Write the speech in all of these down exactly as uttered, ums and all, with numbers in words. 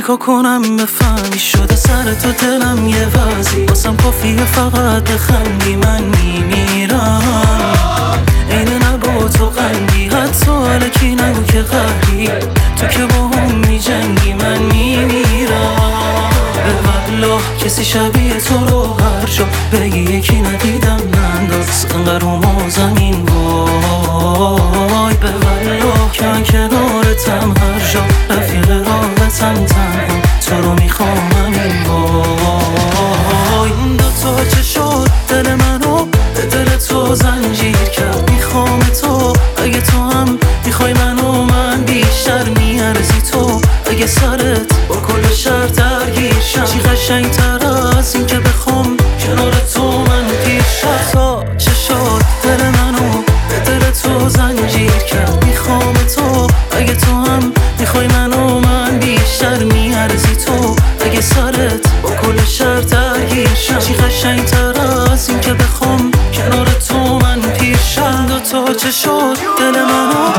چیکار کنم بفهمی شده سر تو دلم یه وضعی واسم کافیه فقط بخندی من میمیرم اینه نبا تو قندی حتی الکی نگو که قهری تو که با هم میجنگی من میمیرم به والله کسی شبیه تو رو هر جا بگی یکی ندیدم ننداز انقدر ما زمین وای به والله که من کنارتم هر جا رفیق راحتم تنها تو رو میخوام همین وای اون دوتا چه شد دل منو به دل تو زنجیر کرد میخوام تو اگه تو هم میخوای منو من بیشتر میارزی تو اگه سرت با کل شهر درگیر شم چی قشنگ تر از این که بخوام کنار تو من پیشم تا چه شد دل منو به دل تو زنجیر کرد میخوام تو اگه تو هم میخوای منو من بیشتر میارزی تو اگه سرت با کل شهر درگیر شم چی قشنگ تر از این که بخوام کنار تو من پیشم دو تا چه شد دل منو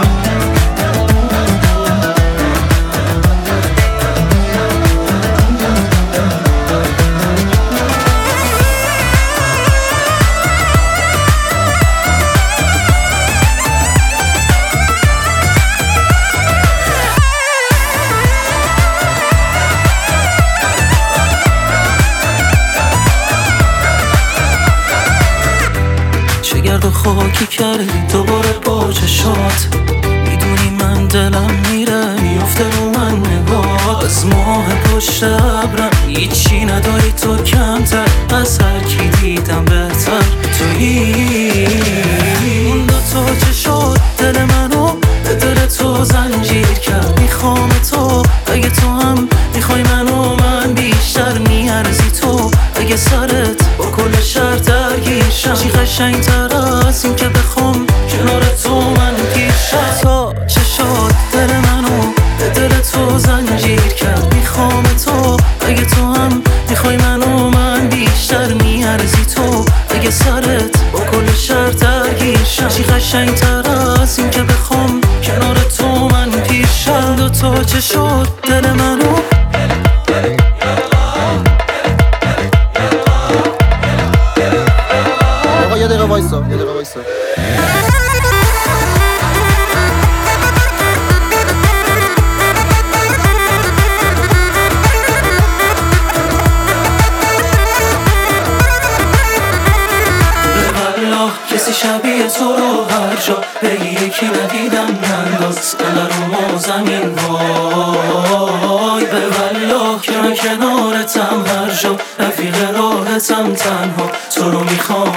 گرد و خاکی کردی دوباره با چشات میدونی من دلم میره میفته رو من نگاه از ماه پشت ابرم هیچی نداری تو کمتر از هر کی دیدم بهتر تویی اون دوتا چه شد دل منو به دل تو زنجیر کرد میخوام تو اگه تو هم میخوای منو من بیشتر میارزی تو اگه سرت با کل شهر درگیر شم چی قشنگ تر از این که بخوام کنار تو من پیشم تا چه شد دل منو به دل تو زنجیر کرد میخوام تو اگه تو هم میخوای منو من بیشتر میارزی تو اگه سرت با کل شهر درگیر شم چی قشنگ تر از این که بخوام کنار تو من پیشم دو تا چه شد دل منو یه دقیقه وایسا یه دقیقه وایسا کسی شبیه تو رو هر جا بگی یکی ندیدم ننداز انقدر رو ما زمین وای به والله که من کنارتم هر جا رفیق راحتم تنها تو رو میخوام